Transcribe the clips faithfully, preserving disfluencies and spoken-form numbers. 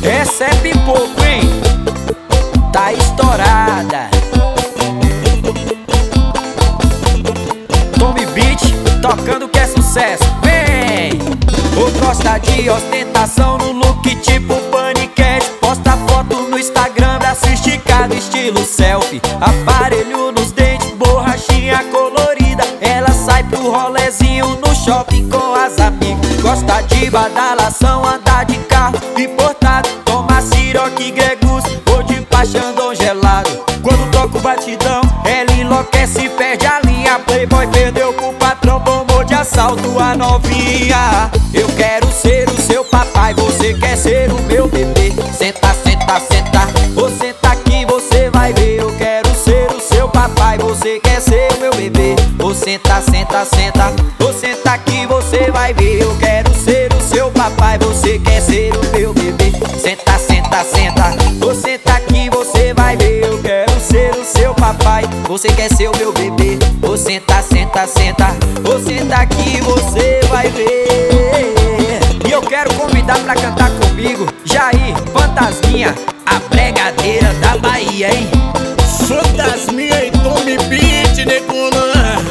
Essa é pipoco, hein? Tá estourada. Tome Beat, tocando que é sucesso. Vem! Ou gosta de ostentação no look tipo paniquete. Posta foto no Instagram, braço esticado estilo selfie. Aparelho nos dentes, borrachinha colorida. Ela sai pro rolezinho no shopping com as amigas. Gosta de badalação, andar de carro importado. Toma Ciroc, Gregus ou de Paixão gelado. Quando toca o batidão, ela enlouquece e perde a linha. Playboy perdeu pro patrão, tomou de assalto a novinha. Eu quero ser o seu papai, você quer ser o meu bebê. Senta, senta, senta, você tá aqui, você vai ver. Eu quero ser o seu papai, você quer ser o meu bebê. Ô senta, senta, senta, você tá aqui, você vai ver. Eu quero ser o seu papai, você quer ser o meu bebê. Senta, senta, senta, você tá aqui, você vai ver. Eu quero ser o seu papai, você quer ser o meu bebê. Ô senta, senta, senta, você tá aqui, você vai ver. E eu quero convidar pra cantar comigo Jair Fantasminha, a pregadeira da Bahia, hein? Fantasminha e Tome Beat, negona.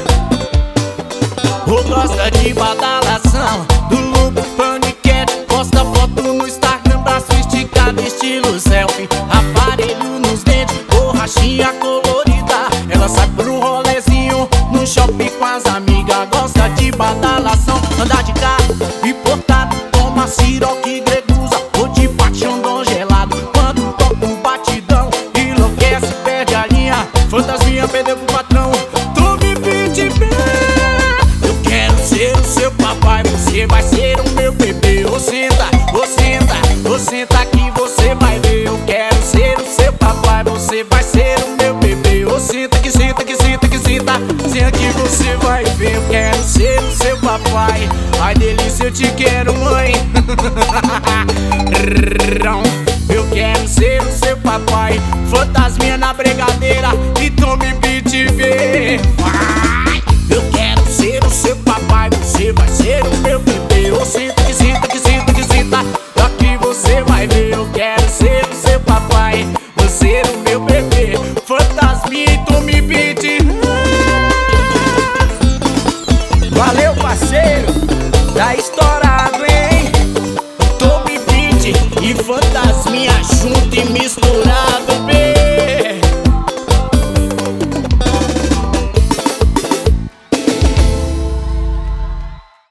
Ou gosta de badalação, do look paniquete. Posta foto no Instagram, braço esticado estilo selfie. Aparelho nos dentes, borrachinha colorida. Ela sai pro rolezinho no shopping com as amigas. Gosta de badalação, andar de carro importado. Toma Ciroc, Gregusa ou de Paixão gelado. Quando toca o batidão, enlouquece, perde a linha. Fantasminha perdeu pro patrão. Tome Beat, eu quero ser o seu papai, você vai ser o meu bebê. Ô senta, ô senta, ô senta aqui, você vai ver. Eu quero ser o seu papai, você vai ser o meu bebê. Ô senta que senta, que senta, que senta, senta que você vai ver. Eu quero ser o seu papai, ai delícia, eu te quero, mãe. Eu quero ser o seu papai, fantasminha na bregadeira e Tome Beat, vê. Eu quero ser o seu papai, você vai ser o meu bebê. Ô senta,